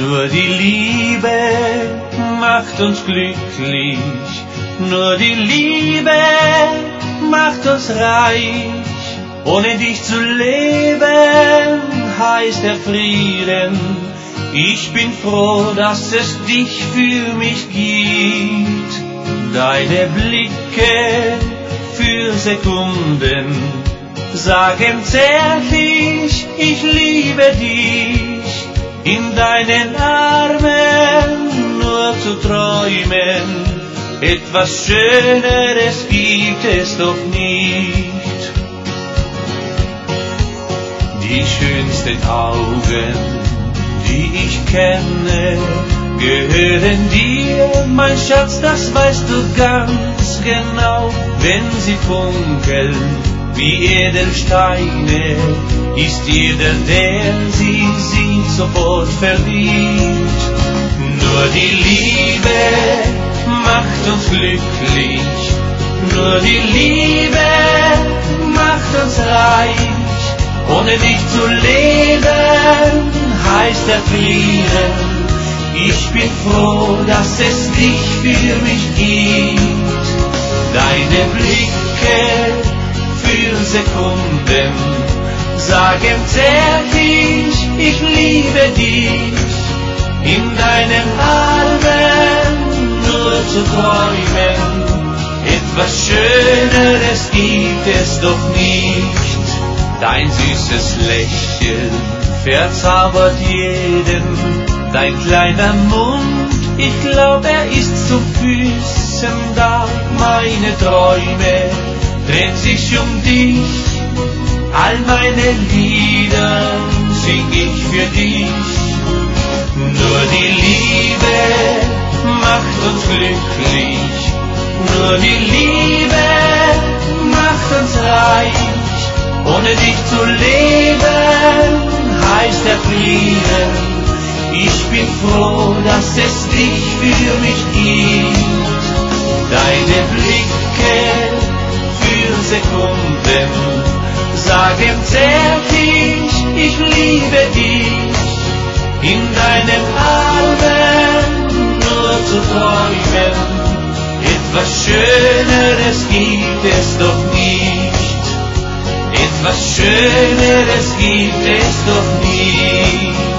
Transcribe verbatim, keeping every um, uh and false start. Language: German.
Nur die Liebe macht uns glücklich, nur die Liebe macht uns reich. Ohne dich zu leben heißt erfrieren. Ich bin froh, dass es dich für mich gibt. Deine Blicke für Sekunden sagen zärtlich, ich liebe dich. In deinen Armen nur zu träumen, etwas Schöneres gibt es doch nicht. Die schönsten Augen, die ich kenne, gehören dir, mein Schatz, das weißt du ganz genau. Wenn sie funkeln wie Edelsteine, ist jeder, der sie sieht, sofort verliebt. Nur die Liebe macht uns glücklich, nur die Liebe macht uns reich. Ohne dich zu leben heißt erfrieren. Ich bin froh, dass es dich für mich gibt. Deine Blicke für Sekunden sagen zärtlich, ich liebe dich. In deinen Armen nur zu träumen, etwas Schöneres gibt es doch nicht. Dein süßes Lächeln verzaubert jeden, dein kleiner Mund, ich glaub, er ist zu Füßen da. Meine Träume drehen sich um dich, all meine Lieder sing ich für dich. Nur die Liebe macht uns glücklich, nur die Liebe macht uns reich. Ohne dich zu leben heißt erfrieren. Ich bin froh, dass es dich für mich gibt. Deine Blicke für Sekunden sagen zärtlich, ich liebe dich. In deinen Armen nur zu träumen, etwas Schöneres gibt es doch nicht. Etwas Schöneres gibt es doch nicht.